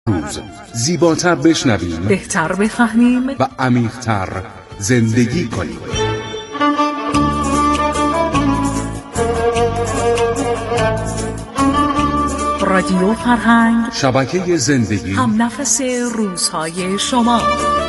روز زیباتر بشنویم، بهتر بفهمیم و عمیق‌تر زندگی کنیم. رادیو فرهنگ، شبکه زندگی، هم نفس روزهای شما.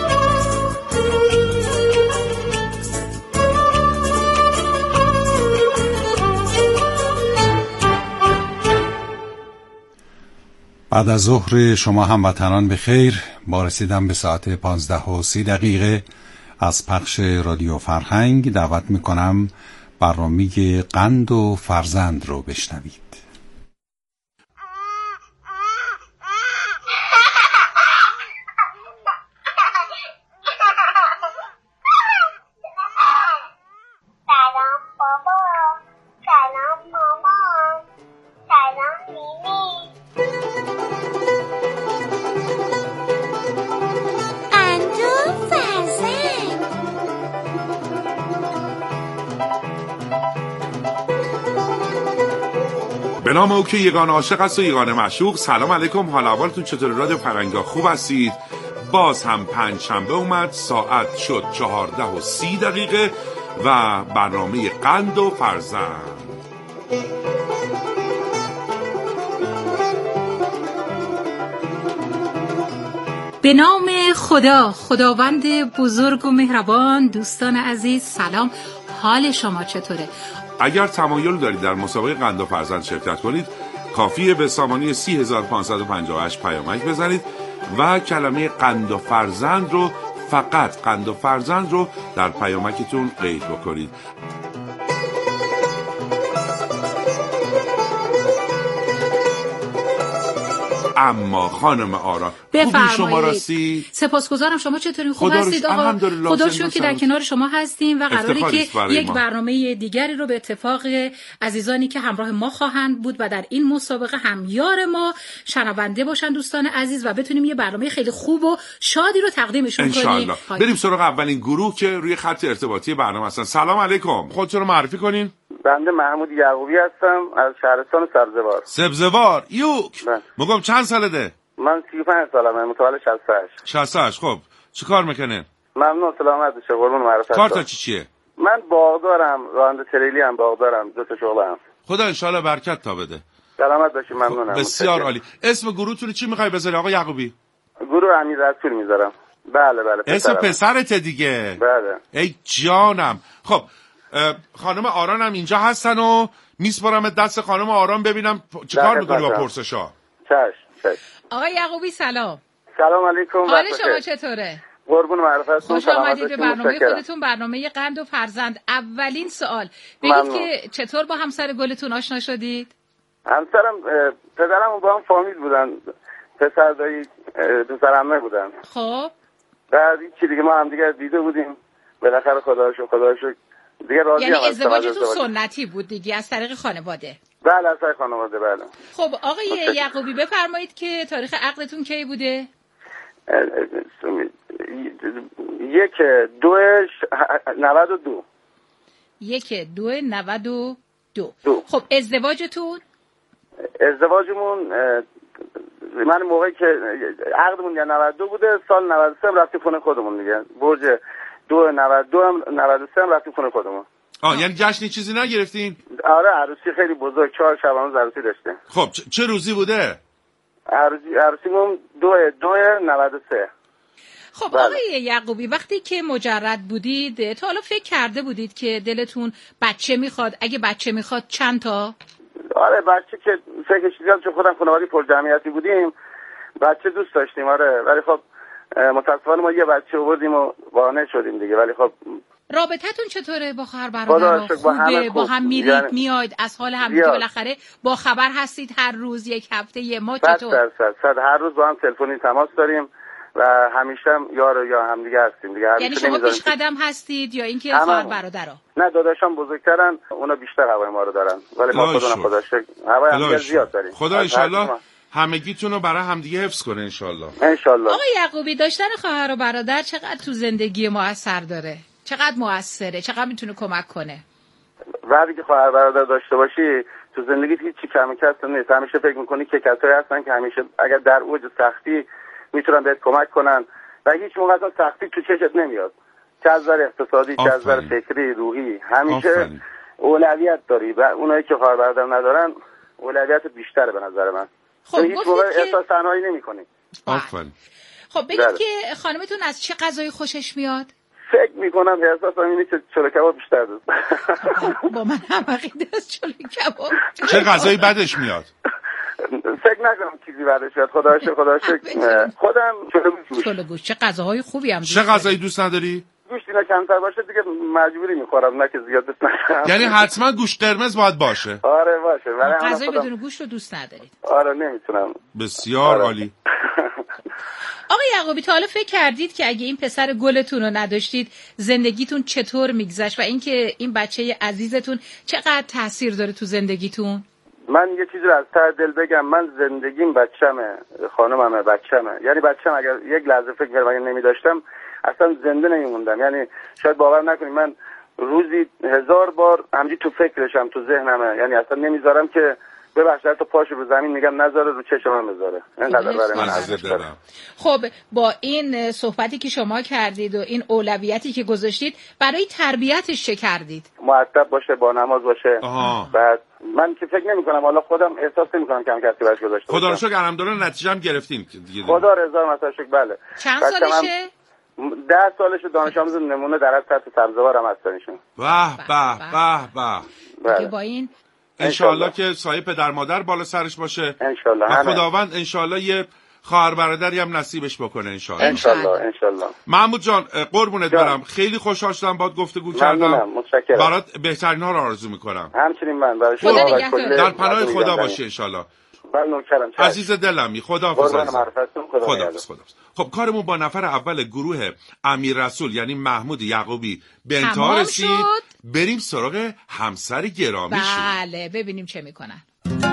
بعد از ظهر شما هموطنان به خیر. با رسیدن به ساعت 15:30 از پخش رادیو فرهنگ دعوت میکنم برنامه قند و فرزند رو بشنوید. به نام او که یگان عاشق است و یگان معشوق. سلام علیکم، حال احوالتون چطوره؟ رادیو فرهنگا خوب هستید؟ باز هم پنج شنبه اومد، ساعت شد 14:30 و برنامه قند و فرزند. به نام خداوند بزرگ و مهربان. دوستان عزیز سلام، حال شما چطوره؟ اگر تمایل دارید در مسابقه قند و فرزند شرکت کنید، کافیه به سامانه 30558 پیامک بزنید و کلمه قند و فرزند رو، فقط قند و فرزند رو در پیامکتون قید بکنید. اما خانم آرا، خوبی شما راستی؟ سپاسگزارم، شما چطورین؟ خوب هستید آقا؟ خدا شکر که در کنار شما هستیم و قراره که یک برنامه دیگری رو به اتفاق عزیزانی که همراه ما خواهند بود و در این مسابقه همیار ما شنونده باشن دوستان عزیز و بتونیم یه برنامه خیلی خوب و شادی رو تقدیمشون کنیم. بریم سراغ اولین گروه که روی خط ارتباطی برنامه هستن. سلام علیکم، خودتون رو معرفی کنین. بنده محمود یعقوبی هستم از شهرستان سبزوار. سبزوار یوک. مگم چند سالته؟ من 35 سالمه، متولد 68. 68. خب چی کار میکنه؟ ممنون، سلامت بشه، قربون معرفت. کارتا چیه؟ من باغدارم، راننده تریلی هم باغدارم، دو تا شغلم. خدا ان شاءالله برکت تا بده. سلامت باشی، ممنونم. بسیار عالی. اسم گروهتون چی میخوای بذاری آقا یعقوبی؟ گروه امیر رسول میذارم. بله اسم پسرت دیگه. بله. ای جانم. خب خانم آران هم اینجا هستن و میسپارم دست خانم آران ببینم چیکار میکنی با پرسشا. چش. آقای یعقوبی سلام. سلام علیکم. حال شما چطوره؟ قربون معرفتتون. خوش آمدید به برنامه خودتون، برنامه قند و فرزند. اولین سوال بگید که چطور با همسر گلتون آشنا شدید؟ همسرم پدرم با هم فامیل بودن، پسر دایی پسر عمه بودن. خب بعد چی دیگه ما هم دیگه دیده بودیم، بالاخره خدا رو شکر دیگه راضی. یعنی ازدواجتون سنتی بود دیگه، از طریق خانواده؟ بله، از طریق خانواده. بله. خب آقای یعقوبی بفرمایید که تاریخ عقدتون کی بوده؟ 1/2/92. 1/2/92. خب ازدواجمون من موقعی که عقدمون 92 بوده، سال 93 رفتیم خونه خودمون دیگه. برج 2/92 هم 93 هم رفتیم خونه خودمون. یعنی جشنی چیزی نگرفتین؟ آره، عروسی خیلی بزرگ، 4 شب هنوز عروسی داشتیم. خب چه روزی بوده؟ عروسیمون 2/2/93. خب آقای یعقوبی، وقتی که مجرد بودید تا حالا فکر کرده بودید که دلتون بچه میخواد؟ اگه بچه میخواد چند تا؟ آره، بچه که فکرش دیدم، چون خودم خانواده پر جمعیتی بودیم، بچه دوست داشتیم. آره، ولی خب متاسفانه ما یه بچه آوردیم و قانع شدیم دیگه. ولی خب رابطتون چطوره با خواهر برادر؟ خوبه؟ با هم میرید میاید؟ از حال هم که بالاخره با خبر هستید هر روز، یک هفته، یه ماه؟ چطور؟ 100% هر روز با هم تلفنی تماس داریم و همیشه هم یار یا هم دیگه هستیم دیگه. یعنی شما پیش قدم هستید یا اینکه خواهر برادرها؟ نه، داداشام بزرگترن، اونا بیشتر هوای ما رو دارن، ولی ما خدا شکر هوای هم زیاد داریم. خدا ان شاءالله همگیتون رو برای همدیگه حفظ کنه ان شاءالله. آقای یعقوبی، داشتن خواهر و برادر چقدر تو زندگی ما اثر داره؟ چقدر موثره؟ چقدر میتونه کمک کنه؟ وقتی که خواهر برادر داشته باشی تو زندگیت هیچی کم کس نیست. همیشه فکر میکنی که کسایی هستن که همیشه اگر در اوج سختی میتونن بهت کمک کنن و هیچ موقع اصلا سختی تو چشت نمیاد، چه از نظر اقتصادی چه از نظر فکری روحی. همیشه اولویت داری و اونایی که خواهر برادر ندارن اولویت بیشتره به نظر من. خب هیچ موقع احساس تنهایی نمیکنی. آفرین. خب بگید که خانمتون از چه غذایی خوشش میاد؟ فکر میکنم احساسم اینه که چلو کباب بیشتر دوست. با من هم عقیده است چلو کباب. چه غذایی بدش میاد؟ فکر نکنم چیزی بعدش بیاد. خدا شکر خودم چلو گوشت. چه غذاهای خوبی هم چه غذایی دوست نداری؟ گوشت اینا کمتر باشه دیگه مجبوری میخورم، نه که زیاد دوست ندارم. یعنی حتما گوشت قرمز باید باشه. آره باشه. ولی غذای بدون گوشت رو دوست ندارید؟ آره نمیتونم. بسیار عالی. آقای یعقوبی تا حالا فکر کردید که اگه این پسر گلتون رو نداشتید زندگیتون چطور میگذشت و اینکه این بچه عزیزتون چقدر تاثیر داره تو زندگیتون؟ من یه چیزی رو از ته دل بگم، من زندگیم بچه‌مه، خانوممه، بچه‌مه. یعنی بچه‌م اگر یک لحظه فکر کنم اگه نمی‌داشتم اصلا زنده نمی‌موندم. یعنی شاید باور نکنید من روزی 1000 بار همینجوری تو فکرشم، تو ذهنمه. یعنی اصلا نمیذارم که ببخشید حتی پاشو رو زمین میگم نذاره رو چشمم بذاره. اینقدر برای من ارزش داره. خب با این صحبتی که شما کردید و این اولویتی که گذاشتید برای تربیتش چه کردید؟ مؤدب باشه، با نماز باشه. بعد من که فکر نمی‌کنم، حالا خودم احساس نمی‌کنم کم کسی براش گذاشته. خدا رو شکر الحمدلله نتیجه هم گرفتین دیگه. خدا رضا مثلا شکر. بله. چند سالشه؟ 10 سالشه. دانش آموز نمونه در از سطح سبزوار هم هستن ایشون. به که با این انشالله که سایه پدر مادر بالا سرش باشه انشالله. خداوند انشالله یه خواهر برادری هم نصیبش بکنه انشالله. محمود جان قربونت برم، خیلی خوشحال شدم باهات گفتگو کردم. متشکرم. برات بهترین ها رو آرزو میکنم. همچنین من برای شما در پناه خدا باشی انشالله. عزیز دلمی، خداحافظ. خداحافظ. خب کارمون با نفر اول گروه امیر رسول یعنی محمود یعقوبی به انتها رسید. بریم سراغ همسر گرامیشون. بله ببینیم چه میکنن.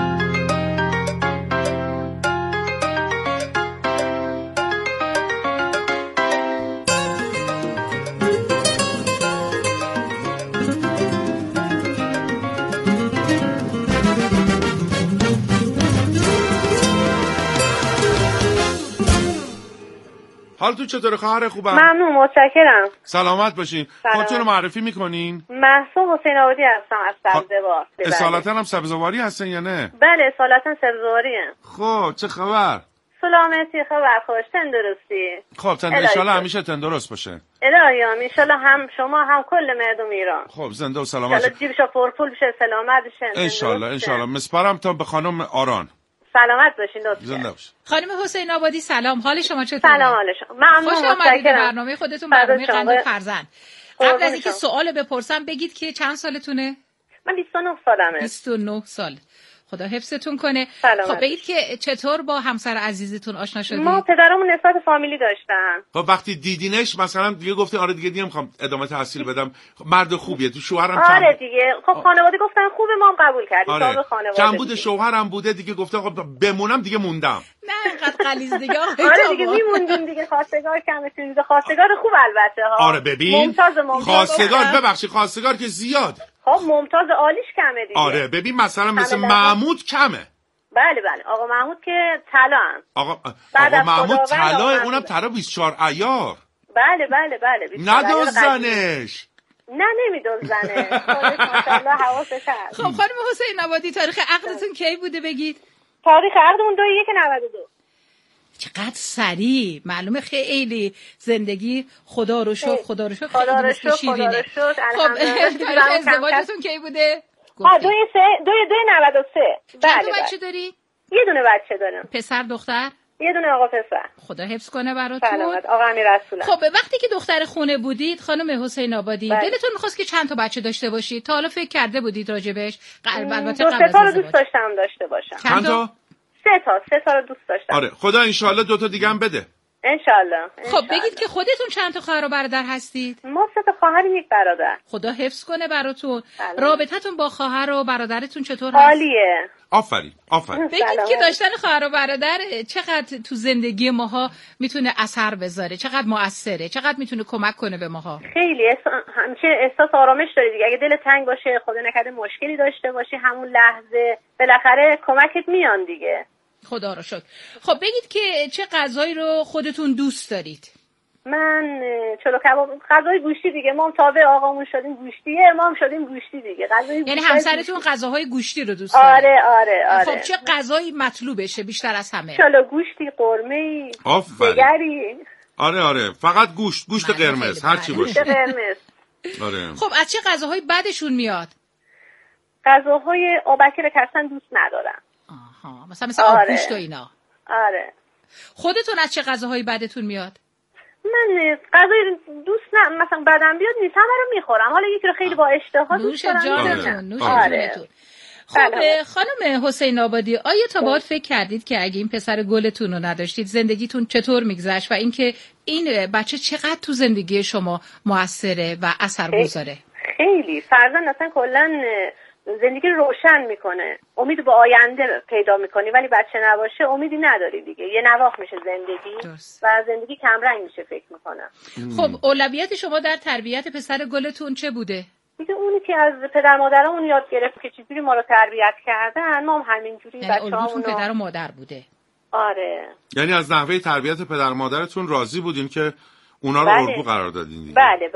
حالتون چطوره خواهر خوبم؟ ممنون، متشکرم. سلامت باشین. خودتون رو معرفی میکنین؟ مهسا حسین آبادی هستم از سبزوار. اصالتا هم سبزواری هستن یا نه؟ بله اصالتا سبزواری هم. خب چه خبر؟ سلامتی، خبر خوش، تندرستی. خب انشالله همیشه تندرست باشه. الهی آمین. انشالله هم شما هم کل مردم ایران. خب زنده و سلامت. انشالله جیبشو پرپول بشه، سلامت بشه. انشالله. مسپارم تا به خانم آران. سلامت باشین دوست. زنده باشین. خانم حسین آبادی سلام، حال شما چطوره؟ سلام، حال شما. ممنون، خوش آمدید به برنامه خودتون، برنامه قند و فرزند. قبل از اینکه سوال بپرسم بگید که چند سالتونه؟ من 29 سالمه. 29 سال. خدا حفظتون کنه. سلامت. خب بگید که چطور با همسر عزیزتون آشنا شدید؟ ما پدرمون نسبت فامیلی داشتن. خب وقتی دیدینش مثلا دیگه گفتی آره دیگه نمیخوام ادامه تحصیل بدم، مرد خوبیه، تو شوهرم آره دیگه. خب خانواده گفتن خوبه، ما هم قبول کردیم. آره. خانواده کم بوده شوهرم بوده دیگه گفته خب بمونم دیگه موندم. نه اینقدر غلیظ دیگه. آره دیگه میموندیم دیگه. خواستگار کمه چیزه. خواستگار خوب البته ها. آره ببین خواستگار ببخشید خواستگار که زیاد. خب ممتاز عالیش کمه دیگه. آره ببین مثلا مثل محمود کمه. بله آقا محمود که طلا. آقا محمود طلا، اونم طلا 24 عیار. بله ندوزنش. نه نمیدوزنه. ماشاءالله حواسش هست. خب خانم حسین آبادی تاریخ عقدتون کی بوده بگید؟ تاریخ عقدمون 2/1/92. چقدر سریع، معلومه خیلی زندگی خدا رو شکر خیلی شیرینه. خب تاریخ ازدواجتون کی بوده؟ 2/93. چند بچه داری؟ یه دونه بچه دارم. پسر دختر؟ یه دونه آقا پسر. خدا حفظ کنه براتون. سلامت. آقا امیر رسول. خب وقتی که دختر خونه بودید خانم حسین آبادی دلتون می‌خواست که چند تا بچه داشته باشید؟ تا حالا فکر کرده بودید راجبش؟ البته قبل از ازدواج دوست داشتم داشته باشم. چند تا؟ 3 تا رو دوست داشتم. آره خدا انشالله 2 تا دیگه هم بده. انشالله. خب بگید که خودتون چند تا خواهر و برادر هستید؟ ما 3 تا خواهر 1 برادر. خدا حفظ کنه براتون. بله. رابطتون با خواهر و برادرتون چطور هست؟ عالیه. آفرین. بگید که داشتن خواهر و برادر چقدر تو زندگی ماها میتونه اثر بذاره، چقدر مؤثره، چقدر میتونه کمک کنه به ماها. خیلی همیشه احساس آرامش داری دیگه. اگه دل تنگ باشه، خدا نکرده مشکلی داشته باشی، همون لحظه بالاخره کمکت میان دیگه. خدا رو شکر. خب بگید که چه غذایی رو خودتون دوست دارید؟ من چلو کباب، غذای گوشتی دیگه. ما هم تابع آقامون شدیم گوشتیه، ما هم شدیم گوشتی دیگه. یعنی همسرتون غذاهای گوشتی رو دوست داره؟ آره. خب چه غذایی مطلوبشه بیشتر از همه؟ چلو گوشتی، قرمه‌ای، دگری. آره فقط گوشت قرمز، هر چی باشه. قرمز. آره. خب از چه غذاهایی بدشون میاد؟ غذاهای آبکی رو اصلا دوست ندارم. آها، مثلا آب گوشت و اینا. آره. خودتون از چه غذاهایی بدتون میاد؟ من غذای دوست مثلا بدم بیاد نیست، همه رو میخورم. حالا یکی رو خیلی با اشتها دوست دارم. نوش جانتون. خب خانم حسین آبادی، آیا تا بعد فکر کردید که اگه این پسر گلتون رو نداشتید زندگیتون چطور میگذشت و اینکه این بچه چقدر تو زندگی شما موثره و اثرگذاره؟ خیلی فرزند اصلا کلا زندگی روشن میکنه، امید به آینده پیدا میکنی، ولی بچه نباشه امیدی نداری دیگه، یه نواخت میشه زندگی و زندگی کمرنگ میشه فکر میکنم. خب اولویت شما در تربیت پسر گلتون چه بوده؟ دیگه اونی که از پدر مادرمون یاد گرفت که چجوری ما رو تربیت کردن، ما هم همینجوری بچه‌هامون پدر و مادر بوده. آره. یعنی از نحوه تربیت پدر مادرتون راضی بودین که اونا رو الگو قرار دادین دیگه؟ بله.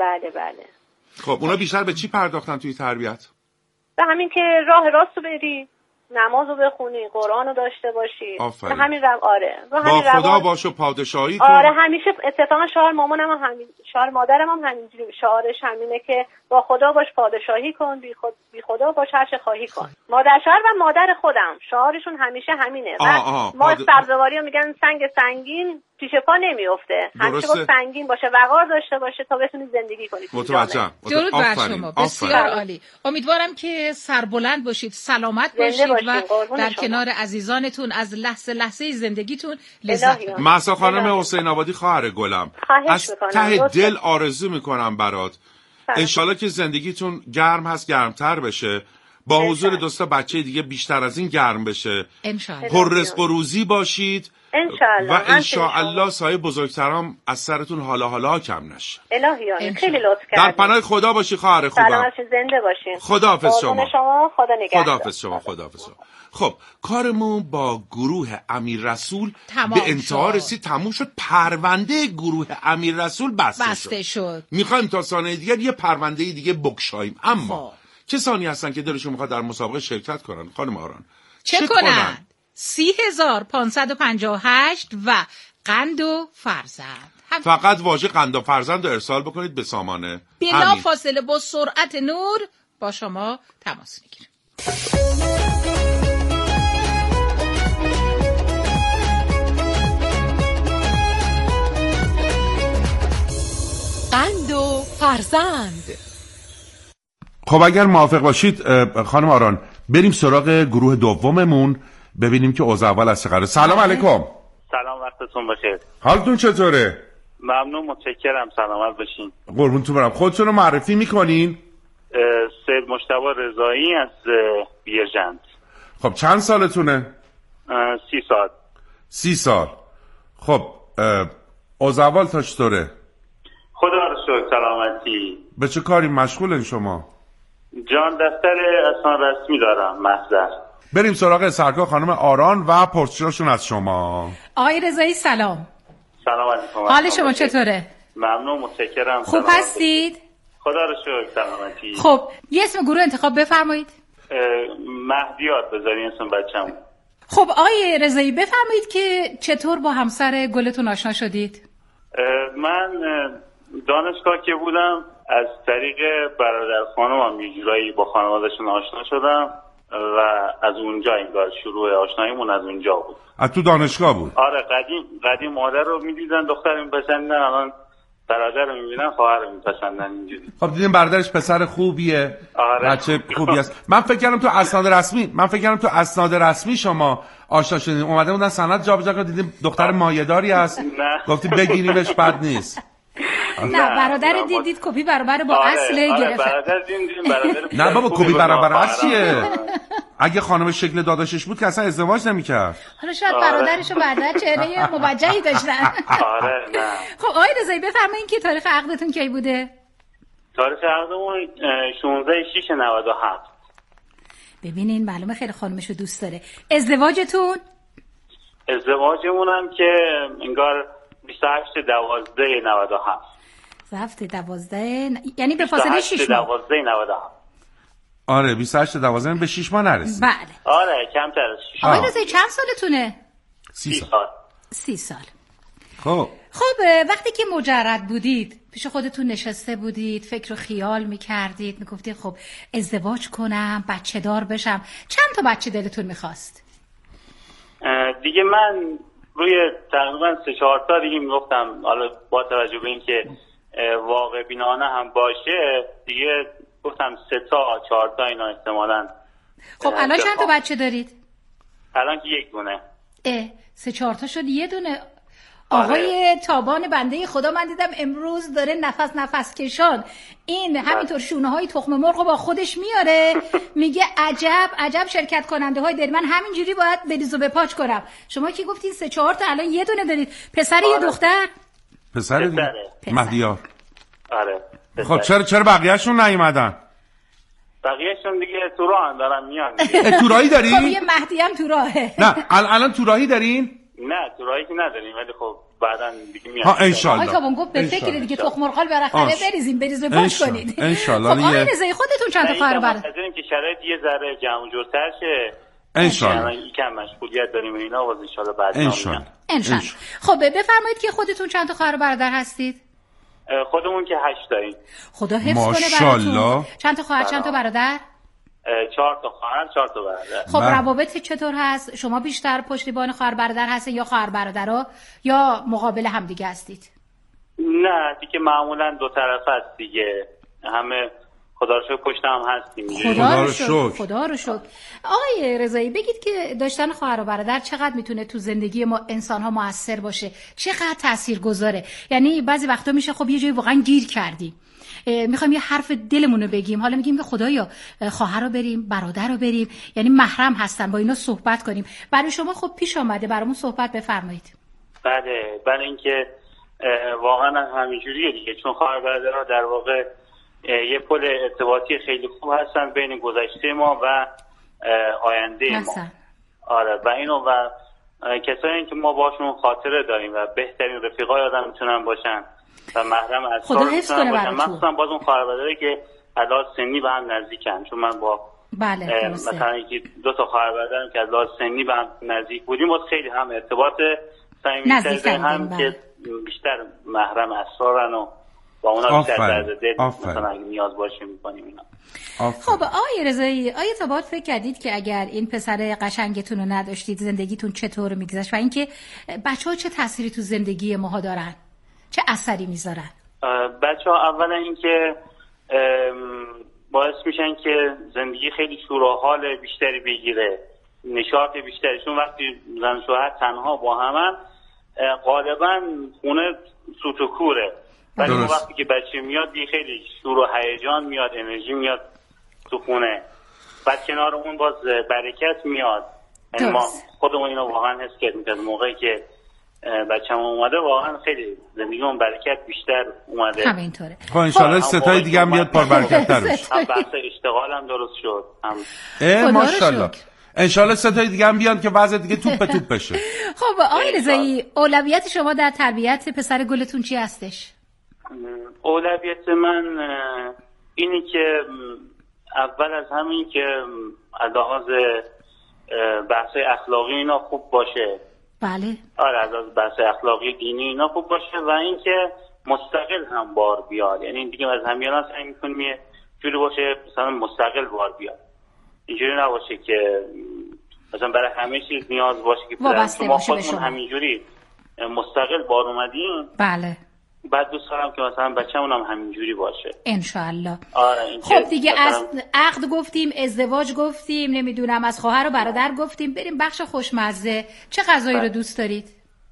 خب اونا بیشتر به چی پرداختن توی تربیت؟ به همین که راه راستو بری، نمازو بخونی، قرآنو داشته باشی. آفرین. همین با خدا باش و پادشاهی کن. آره همیشه اتفاقا شعار مامانم هم همین، شعار مادرم هم همینجوری، شعارش همینه که با خدا باش پادشاهی کن، بی خدا باش هر چه خواهی کن. مادر شوهر و مادر خودم شعارشون همیشه همینه. ما سبزواری رو میگن سنگ سنگین پیش پا نمیفته، همیشه باید سنگین باشه، وقار داشته باشه تا بتونید زندگی کنید. متوجهم. درود بر شما. بسیار عالی. امیدوارم که سربلند باشید، سلامت باشید و در کنار عزیزانتون از لحظه زندگیتون لذت ببرید. مهسا خانم حسین آبادی خواهر گلم، از ته دل آرزو میکنم برات انشالله که زندگیتون گرم هست گرمتر بشه، با حضور دوستا بچه دیگه بیشتر از این گرم بشه، پر رزق و روزی باشید و انشاءالله سایه بزرگترام از سرتون حالا کم نشه. الهی خیلی لطف کردید. در پناه خدا باشی خواهر خوبم. سلامت زنده باشین. خداحافظ شما. خدا نگهدار. خداحافظ شما. خب کارمون با گروه امیر رسول به انتها رسید، تموم شد. پرونده گروه امیر رسول بسته شد. میخوایم تا ثانیه دیگر یه پرونده دیگه بگشاییم، اما کسانی هستن که دلشون میخواد در مسابقه شرکت کنن خانم آران؟ چه کنن؟ 30,558 و قند و فرزند. فقط واژه قند و فرزند رو ارسال بکنید به سامانه. بلا فاصله با سرعت نور با شما تماس میگیریم. قند و فرزند. خب اگر موافق باشید خانم آران بریم سراغ گروه دوممون، ببینیم که اوضاع اول از چه قراره. سلام علیکم. سلام، وقتتون بخیر. حالتون چطوره؟ ممنون، متشکرم، سلامت باشین. قربونتون برم. خودتون رو معرفی میکنین؟ سید مجتبی رضایی از بیرجند. خب چند سالتونه؟ 30 سال. 30 سال. خب اوضاع اول تا چطوره؟ خدا رو شکر سلامتی. به چه کاری مشغولن شما؟ جان دفتر اسناد رسمی دارم، محضر. بریم سراغ سرکار خانم آران و پرسشاشون از شما. آقای رضایی سلام. سلام علیکم. حال شما چطوره؟ ممنون، متشکرم. خوب هستید؟ خدا رو شکر سلامتی. خب یه اسم گروه انتخاب بفرمایید. مهدیات بذارین اسم بچه‌م. خب آقای رضایی بفرمایید که چطور با همسر گلتون آشنا شدید؟ من دانشگاه که بودم از طریق برادر خانمم یه جورایی با خانواده‌شون آشنا شدم و از اونجا انگار شروع آشناییمون از اونجا بود. از تو دانشگاه بود؟ آره، قدیم مادر رو می‌دیدن دختر می‌پسندن، الان برادر رو می‌بینن خواهر رو می‌پسندن اینجوری. خب دیدین برادرش پسر خوبیه. آره. بچه خوبی است. من فکر کردم تو اسناد رسمی شما آشنا شدین؟ اومده بودن سند جابجا کنید، دیدیم دختر مایه‌داری هست، گفتی بگیریمش بد نیست. نه برادر دیدید کپی برابر با اصل گرفت. برادر دیدیم برادر. نه بابا کپی برابر اصلیه. اگه خانم شکل داداشش بود که اصلا ازدواج نمی‌کرد. حالا شاید برادرش و برادر چهره موجهی داشتن. آره نه. خب آقای رضایی بفرمایید که تاریخ عقدتون کی بوده؟ تاریخ عقدمون 16/6/97. ببینین معلومه خیلی خانمشو دوست داره. ازدواجتون هم که انگار 28/12/97. ضبط 12 یعنی به فاصله 6 ماه. 12/97. آره 28/12 به 6 ماه نرسید. بله. آره کمتر از 6 ماه. آقای رضایی چند سالتونه؟ 30 سال. 30 سال. خب وقتی که مجرد بودید پیش خودتون نشسته بودید، فکر و خیال میکردید، میگفتید خب ازدواج کنم، بچه دار بشم، چند تا بچه دلتون میخواست؟ دیگه من روی تقریبا 3-4 تا دیگه میگفتم، حالا با توجه به این که واقع بینانه هم باشه دیگه گفتم 3 تا 4 تا اینا احتمالاً. خب الان چند تا بچه دارید؟ الان که 1 دونه. 3-4 تا شد 1 دونه. آقای تابان بنده خدا من دیدم امروز داره نفس کشان این همینطور شونه های تخم مرغ با خودش میاره، میگه عجب شرکت کننده های داری، من همینجوری باید بریز و بپاچ کنم. شما کی گفتین 3-4 تا الان 1 دونه دارید؟ پسر یا دختر؟ پسر مهدیار. آره. خب چرا بقیه‌شون نیومدن؟ بقیه‌شون دیگه تو راه دارن میان. تو راهی دارین؟ خب یه مهدی هم تو راهه. نه الان تو راهی دارین؟ نه تو راهی که نداریم ولی خب بعداً دیگه میاد. ها ان شاء الله. آقای تابان گفت به فکر دیگه تخم مرغ بالاخره بریز و پاش کنید. ان شاء الله. خب آقای رضایی خودتون چند تا خواهر و برادر؟ می‌دونیم که شرایط یه ذره جمع جورتر شه. ان شاء الله. یکم مشغولیت داریم اینا واسه ان شاء الله بعد میاد. ان شاء الله. خب بفرمایید که خودتون چند تا خواهر و برادر هستید؟ خودمون که 8 تاییم. خدا حفظ کنه براتون. چند تا خواهر چند تا برادر؟ 4 تا خواهر 4 تا برادر. خب روابط چطور هست؟ شما بیشتر پشتیبان خواهر برادر هستین یا خواهر برادرها یا مقابل هم دیگه هستید؟ نه دیگه معمولا دو طرف هست دیگه، همه خدا رو شکر پشت هم هستیم. خدا رو شکر. آقای رضایی بگید که داشتن خواهر و برادر چقدر میتونه تو زندگی ما انسان ها موثر باشه، چقدر تاثیرگذاره؟ یعنی بعضی وقتا میشه خب یه جایی واقعا گیر کردیم، میخوایم یه حرف دلمون رو بگیم، حالا میگیم که خدایا خواهر رو بریم، برادر رو بریم، یعنی محرم هستن، با اینا صحبت کنیم. برای شما خب پیش آمده برامون صحبت بفرمایید. بله اینکه واقعا همینجوریه دیگه، چون خواهر برادرها در واقع یه پل ارتباطی خیلی خوب هستن بین گذشته ما و آینده ما. آره و اینو و کسایی که ما باشون خاطره داریم و بهترین رفیقای آدم میتونن باشن و محرم اسرار میتونن باشن، مخصوصا باز اون خواهر برادری که علاوه سنی به هم نزدیکن. چون من با مثلا یکی 2 تا خواهر برادرم که علاوه سنی به هم نزدیک بودیم، باز خیلی هم ارتباط صمیمی هم که بیشتر محرم اسرارن و با اونا بیشتر درد دل مثلا اگه نیاز باشه میکنیم اینا. خب آقای رضایی، آیا تا بعد فکر کردید که اگر این پسر قشنگتون رو نداشتید زندگیتون چطور میگذشت و اینکه بچه‌ها چه تأثیری تو زندگی ماها دارن، چه اثری میذارن؟ بچه‌ها اولا اینکه باعث میشن که زندگی خیلی شور و حال بیشتری بگیره، نشاط بیشتری، چون وقتی زن شوهر تنها با همن غالبا خونه سوت و کوره، ولی وقتی که بچه میاد دیگه خیلی شور و هیجان میاد، انرژی میاد تو خونه، بعد کنار اون باز برکت میاد. یعنی ما خودمون اینو واقعا حس کردیم که موقعی که بچه‌مون اومده واقعا خیلی زندگیمون برکت بیشتر اومده. همینطوره. خب ان شاء الله ستای دیگه هم بیاد پر برکت‌تر بشه. هم بحث اشتغالم درست شد. هم ماشاءالله. ان شاء الله ستای دیگه هم بیان که وضع دیگه توپ بشه. خب آقای رضایی، اولویت شما در تربیت پسر گلتون چی هستش؟ اولویت من اینی که اول از همین که از لحاظ بحث اخلاقی اینا خوب باشه. بله. آره از بحث اخلاقی دینی اینا خوب باشه و اینکه مستقل هم بار بیاد. یعنی دیگه از همیانا سعی می‌کنیم یه جوری باشه مثلا مستقل بار بیاد. اینجوری نباشه که مثلا برای همه چیز نیاز باشه که وابسته باشه به شما. همینجوری مستقل بار اومدیم. بله. بعد دوست دارم که مثلا بچه‌مون هم همینجوری باشه انشالله. آره. خب دیگه از عقد گفتیم، ازدواج گفتیم، نمیدونم از خواهر و برادر گفتیم، بریم بخش خوشمزه. چه غذایی رو دوست دارید؟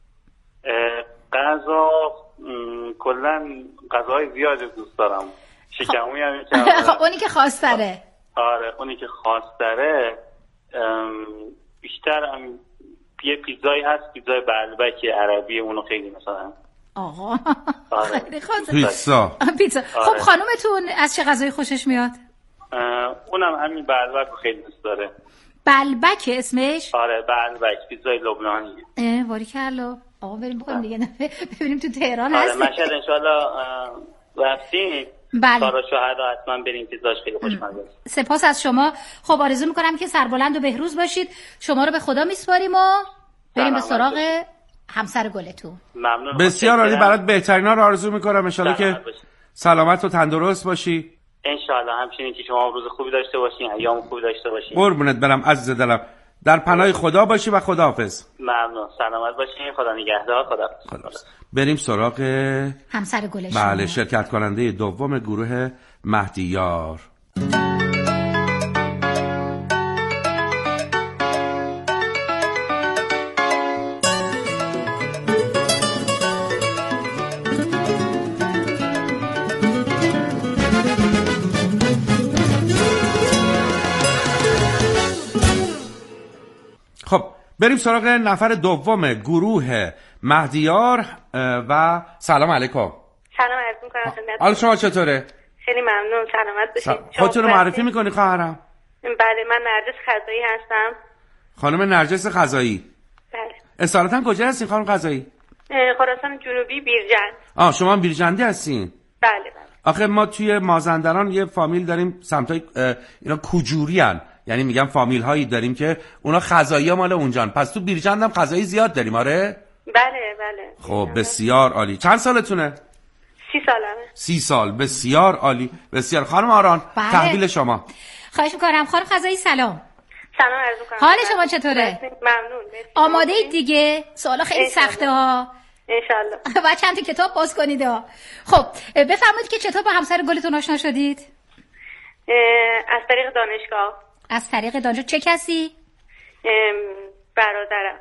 غذا کلا غذاهای زیاد دوست دارم. شکموی هم خب اونی که خواستره. آره اونی که خواستره بیشتر یه پیتزایی هست، پیتزای بلبک عربی، اونو خیلی مثلا آقا آره. پیتزا. خب خانومتون از چه غذایی خوشش میاد؟ اونم همین بلبک رو خیلی دوست داره. بلبک اسمش؟ آره بلبک، پیتزای لبنانی. باریکلا. آقا بریم بکنیم دیگه ببینیم تو تهران هست. آره مشهد انشالله رفتیم. بله. سارا شهدا حتما بریم، پیتزاش خیلی خوشمزه است. سپاس از شما. خب آرزو میکنم که سربلند و بهروز باشید. شما رو به خدا میسپاریم و بریم به سراغ همسر گلتون. ممنون. بسیار عالی، برات بهترینا رو آرزو میکنم. انشالله که سلامت و تندرست باشی. انشالله همچنین که شما روز خوبی داشته باشین، ایام خوبی داشته باشین. قربونت برم عزیز دلم. در پناه خدا باشی و خداحافظ. ممنون. سلامت باشین. خدا نگهدار. خداحافظ. بریم سراغ همسر گل شما. بله، شرکت کننده دوم گروه مهدیار. خب بریم سراغ نفر دوم گروه مهدیار و سلام علیکم. سلام عرض می‌کنم خدمت. حال شما چطوره؟ خیلی ممنون، سلامت باشید. خودتون رو معرفی می‌کنی خواهرم؟ بله، من نرجس خزایی هستم. خانم نرجس خزایی. بله. اصالتاً کجا هستین خانم خزایی؟ خراسان جنوبی، بیرجند. شما هم بیرجندی هستین؟ بله بله. آخه ما توی مازندران یه فامیل داریم سمتای اینا کوجوری هن. یعنی میگم فامیل هایی داریم که اونا خزایی ها مال اونجان. پس تو بیرجند هم خزایی زیاد داریم. آره؟ بله بله. خب بسیار عالی. چند سالتونه؟ 30 سالمه. 30 سال. بسیار عالی. بسیار. خانم آران بله. تحویل شما. خواهش میکنم. خانم خزایی سلام. سلام عرض میکنم. حال شما چطوره؟ ممنون. آماده اید دیگه؟ سوالا خیلی سخته ها. انشالله. باید چند تا کتاب باز کنید ها. خب بفرمایید که چطور با همسر گلتون آشنا شدید؟ از طریق دانشگاه. از طریق دانشگاه. چه کسی؟ برادرم.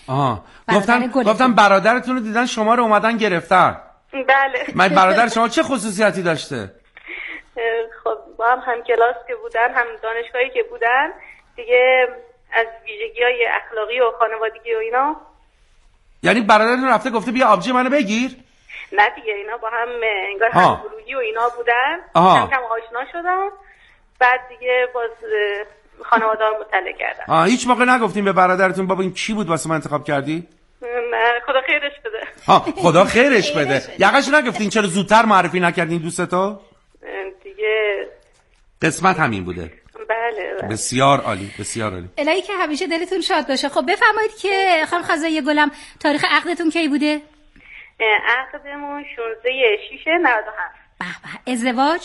گفتم برادرتون رو دیدن شما رو اومدن گرفتن. بله. من برادر شما چه خصوصیتی داشته؟ خب با هم کلاس که بودن، هم دانشگاهی که بودن دیگه، از ویژگی‌های اخلاقی و خانوادگی و اینا. یعنی برادرتون رفته گفته بیا آبجی منو بگیر؟ نه دیگه، اینا با هم انگار همگروهی و اینا بودن. کم آشنا شدن. بعد دیگه باز خانواده رو مطلع کردن. هیچ موقع نگفتیم به برادرتون بابا این کی بود واسه من انتخاب کردی؟ نه، خدا خیرش بده. خدا خیرش بده. یقش نگفتین چرا زودتر معرفی نکردین دوستتو؟ دیگه قسمت همین بوده. بله. بسیار عالی، بسیار عالی. الهی که همیشه دلتون شاد باشه. خب بفرمایید که خانم خزایی گلم تاریخ عقدتون کی بوده؟ عقدمون 16/6/97. به به. ازدواج؟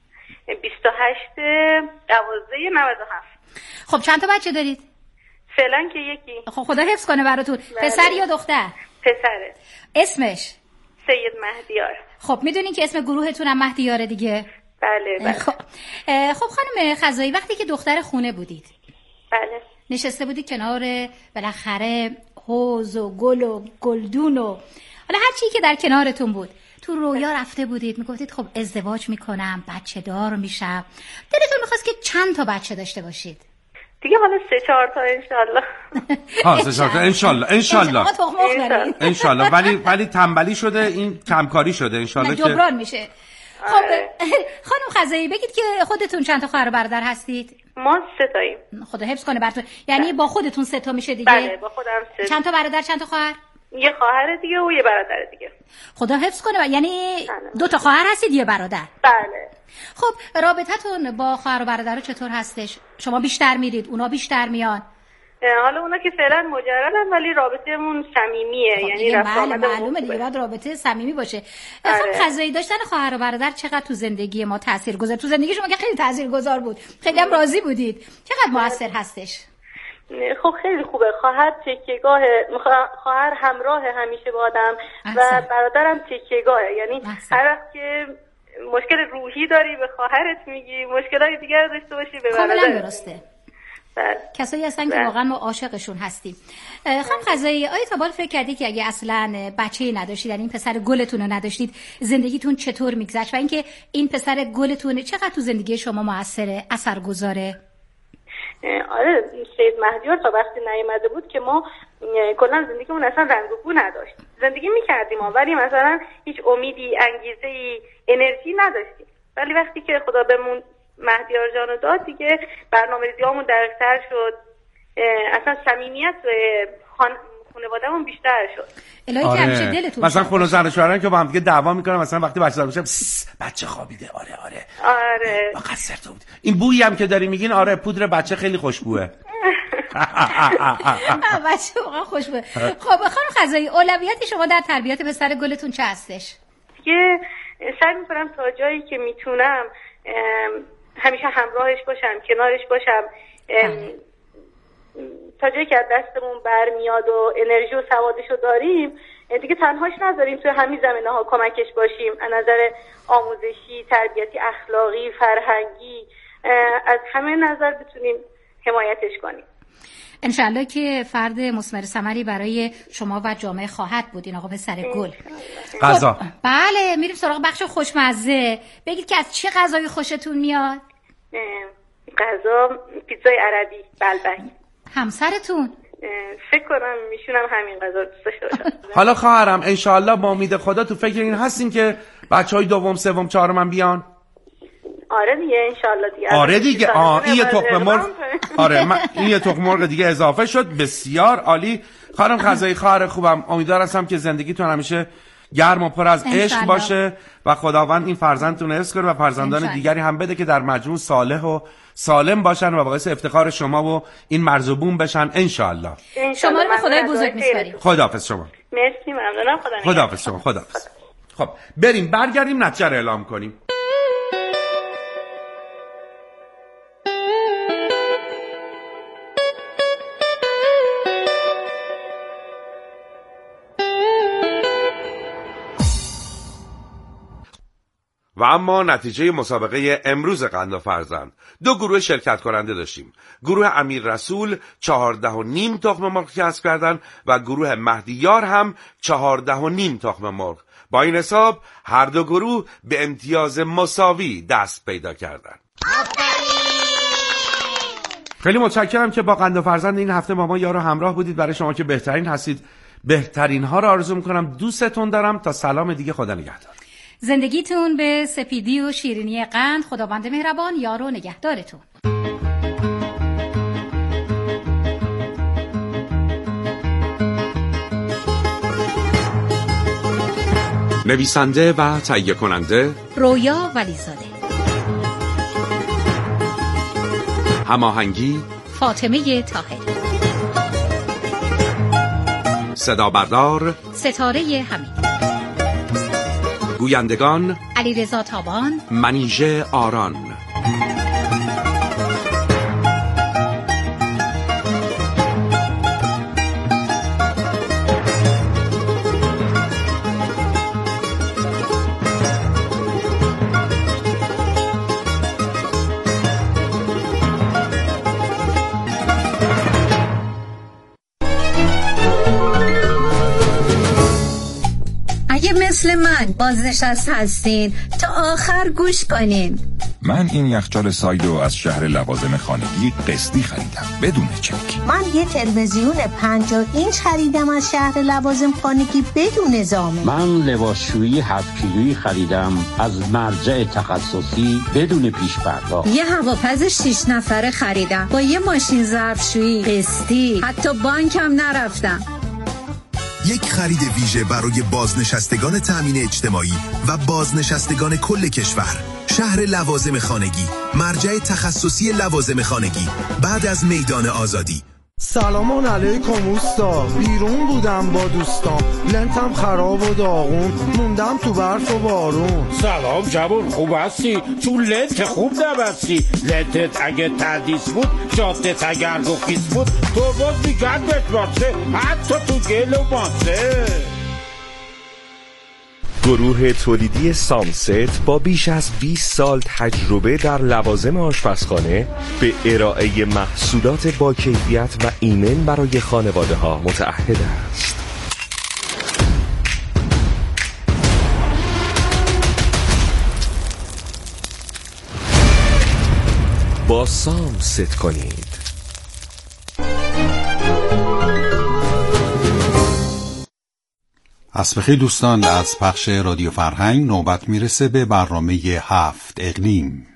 28/12/97. خب چند تا بچه دارید؟ فعلا که یکی. خب خدا حفظ کنه براتون. پسر یا دختر؟ پسره. اسمش؟ سید مهدیار. خب میدونین که اسم گروهتون هم مهدیاره دیگه؟ بله بله. خب خانم خزایی وقتی که دختر خونه بودید، بله، نشسته بودید کنار بالاخره حوض و گل و گلدون و حالا هر چیزی که در کنارتون بود، تو رویا رفته بودید میگفتید خب ازدواج میکنم، بچه دار میشم، دلتون میخواست که چند تا بچه داشته باشید؟ دیگه حالا 3-4 تا انشالله. 3-4 تا انشالله. ولی تنبلی شده، این کمکاری شده. انشالله که جبران میشه. خب خانم خزایی بگید که خودتون چند تا خواهر و برادر هستید؟ ما 3 تاییم. خدا حفظ کنه براتون. یعنی با خودتون 3 تا میشه دیگه؟ بله با خودم 3. چند تا برادر چند تا خواهر؟ یه خواهر دیگه و یه برادر دیگه. خدا حفظ کنه. یعنی 2 تا خواهر هستید یه برادر؟ بله. خب رابطتون با خواهر و برادر چطور هستش؟ شما بیشتر میرید اونا بیشتر میان؟ حالا اونا که فعلا مجردن ولی رابطمون صمیمیه. یعنی معلومه دیگه باید رابطه صمیمی باشه. خب خزایی داشتن خواهر و برادر چقدر تو زندگی ما تاثیرگذار؟ تو زندگی شما که خیلی تاثیرگذار بود، خیلی هم راضی بودید، چقدر موثر هستش؟ خب خیلی خوبه. خواهر همراه همیشه با آدم و برادرم تکیه‌گاهه، یعنی هر وقت که مشکل روحی داری به خواهرت میگی، مشکلای دیگر داشته باشی به برادرت. کاملا درسته. کسایی هستن که واقعا ما عاشقشون هستیم. خانم خزایی، آیا تا بالا فکر کردی که اگه اصلا بچه‌ای نداشتید، یعنی این پسر گلتون رو نداشتید، زندگیتون چطور میگذشت و اینکه این پسر گلتون چقدر تو زندگی شما مؤثره، اثرگذاره؟ آره، سید مهدیار تا وقتی نیامده بود که ما کلا زندگیمون اصلا رنگ و بو نداشت. زندگی میکردیم ولی مثلا هیچ امیدی، انگیزه‌ای، انرژی نداشتیم. ولی وقتی که خدا بهمون مهدیار جانو داد دیگه برنامه‌ریزیامون دقیق‌تر شد، اصلا صمیمیت خانواده‌مون بیشتر شد. الهی که همیشه دلتون مثلا خون و زن و شوهرن که با هم دیگه دعوا میکنن، مثلا وقتی بچه دار میشه بچه خوابیده. آره مقصر تو بود. این بویی هم که داری میگین، آره پودر بچه خیلی خوشبوه. بچه واقعا خوشبوه. خب خانم خزایی، اولویت شما در تربیت پسر گلتون چه هستش؟ دیگه سعی میکنم تا جایی که میتونم همیشه همراهش باشم، کنارش باشم، تا جایی که از دستمون برمیاد و انرژی و سوادشو داریم دیگه تنهاش نذاریم، توی همین زمینه‌ها کمکش باشیم، از نظر آموزشی، تربیتی، اخلاقی، فرهنگی، از همه نظر بتونیم حمایتش کنیم. انشالله که فرد مثمر ثمری برای شما و جامعه خواهد بود این آقا پسر گل. غذا. خب بله، میریم سراغ بخش خوشمزه. بگید که از چه غذایی خوشتون میاد؟ غذا پیتزای عربی بلبک. همسرتون؟ فکر کنم میشونم همین غذا دوست داشته باشم. حالا خواهرم انشالله با امید خدا تو فکر این هستیم که بچهای دوم، سوم، چهارم هم بیان؟ آره دیگه انشالله دیگه. آره دیگه. این یه تخم مرغ. آره این یه تخم مرغ دیگه اضافه شد. بسیار عالی. خانم خزایی، خواهر خوبم، امیدوار هستم که زندگیتون همیشه گرم و پر از عشق باشه و خداوند این فرزندتون حفظ کنه و فرزندان دیگری هم بده که در مجموع صالح و سالم باشن و باعث افتخار شما و این مرز و بوم بشن انشالله. شما رو به خدای بزرگ میسپاریم. خداحافظ شما. مرسی، ممنونم. خداحافظ شما. خداحافظ. خب بریم برگردیم نتیجه رو اعلام کنیم. و اما نتیجه مسابقه امروز قند و فرزند، 2 گروه شرکت کننده داشتیم. گروه امیر رسول 14.5 تخم مرغ کسب کردن و گروه مهدیار هم 14.5 تخم مرغ. با این حساب هر 2 گروه به امتیاز مساوی دست پیدا کردند. خیلی متشکرم که با قند و فرزند این هفته با ما یار و همراه بودید. برای شما که بهترین هستید، بهترین ها رو آرزو میکنم. دوستتون دارم. تا سلام دیگه، خدا نگهدار. زندگیتون به سپیدی و شیرینی قند. خداوند مهربان یار و نگهدارتون. نویسنده و تهیه کننده رویا ولیزاده. هماهنگی فاطمه طاهری. صدا بردار ستاره حمید. گویندگان علیرضا تابان، منیژه آران. مثل من بازنشسته هستین تا آخر گوش کنین. من این یخچال سایدو از شهر لوازم خانگی قسطی خریدم بدون چک. من یه تلویزیون 50 اینچ خریدم از شهر لوازم خانگی بدون زامن. من لباسشویی 7 کیلویی خریدم از مرجع تخصصی بدون پیش پرداخت. یه هواپز 6 نفره خریدم با یه ماشین ظرفشویی قسطی، حتی بانکم نرفتم. یک خرید ویژه برای بازنشستگان تأمین اجتماعی و بازنشستگان کل کشور. شهر لوازم خانگی، مرجع تخصصی لوازم خانگی، بعد از میدان آزادی. سلام علیکم اوستا، بیرون بودم با دوستام، لنتم خراب و داغون، موندم تو برف و بارون. سلام جوان، خوب هستی؟ چون لنت خوب نبستی. لنتت اگه تردیس بود، جادت اگر رخیص بود، تو باز میگرد بهت راسته، حتی تو گل و ماسه. گروه تولیدی سامست با بیش از 20 سال تجربه در لوازم آشپزخانه به ارائه محصولات با کیفیت و ایمن برای خانواده ها متعهد است. با سامست کنید. از بخیر دوستان، از پخش رادیو فرهنگ نوبت میرسه به برنامه 7 اقلیم.